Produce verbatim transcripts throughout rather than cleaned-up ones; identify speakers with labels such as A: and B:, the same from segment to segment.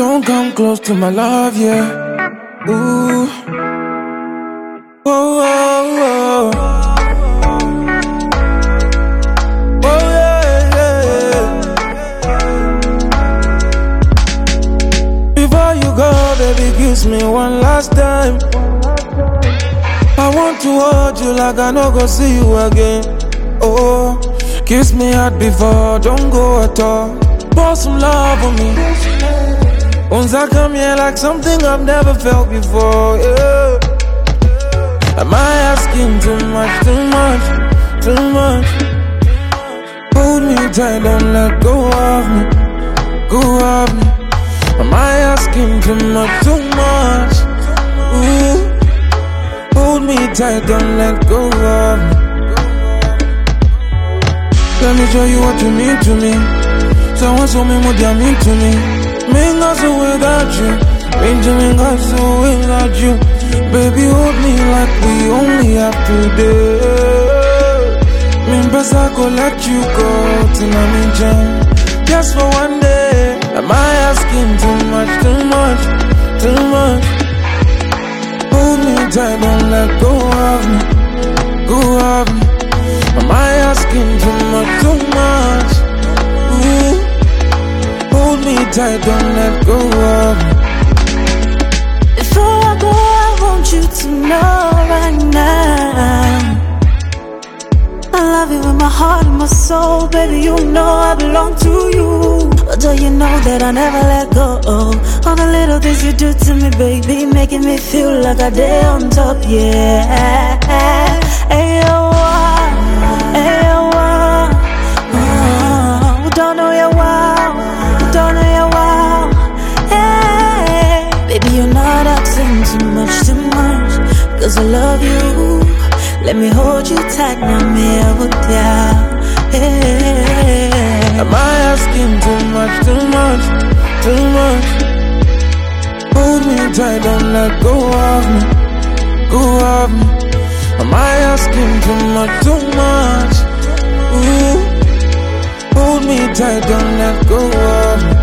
A: Don't come close to my love, yeah. Ooh. Oh, oh, oh. Oh, yeah, yeah. Before you go, baby, kiss me one last time. I want to hold you like I no go see you again. Oh, kiss me hard before, don't go at all. Pour some love on me. Once I come here like something I've never felt before, yeah. Am I asking too much, too much, too much? Hold me tight, don't let go of me, go of me. Am I asking too much, too much? Ooh. Hold me tight, don't let go of me. Let me show you what you mean to me. Someone show me what you mean to me. Minga so without you, Minja minga so without you. Baby, hold me like we only have today. Min besa go let you go, tina minja. Just for one day. Am I asking too much, too much, too much? Hold me tight, don't let go of me, go of me. Am I asking too much, too much? Ooh. Hold me tight, don't let go of me.
B: Before I go, I want you to know right now I love you with my heart and my soul. Baby, you know I belong to you. But do you know that I never let go of all the little things you do to me, baby, making me feel like I did on top, yeah. Hey, oh, hey, oh, oh, don't know you wow, don't know you wow. Hey, baby, you're not asking too much, too much, cause I love you. Let me hold you tight, now me I would down. Hey.
A: Am I asking too much, too much, too much? Hold me tight, don't let go of me, go of me. Am I asking too much, too much? Ooh. Hold me tight, don't let go of me.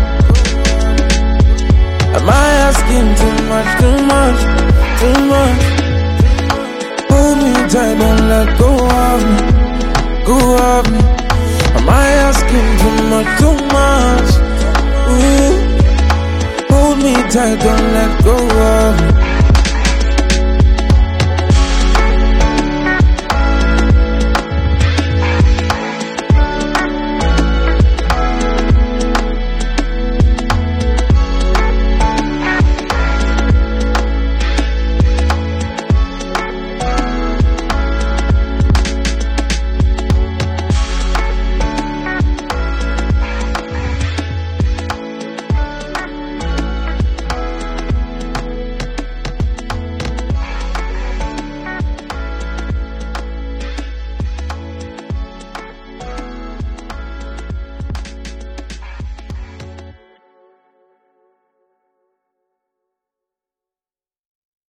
A: Am I asking too much, too much, too much? Hold me tight, don't let go of me, go of me. Am I asking too much, too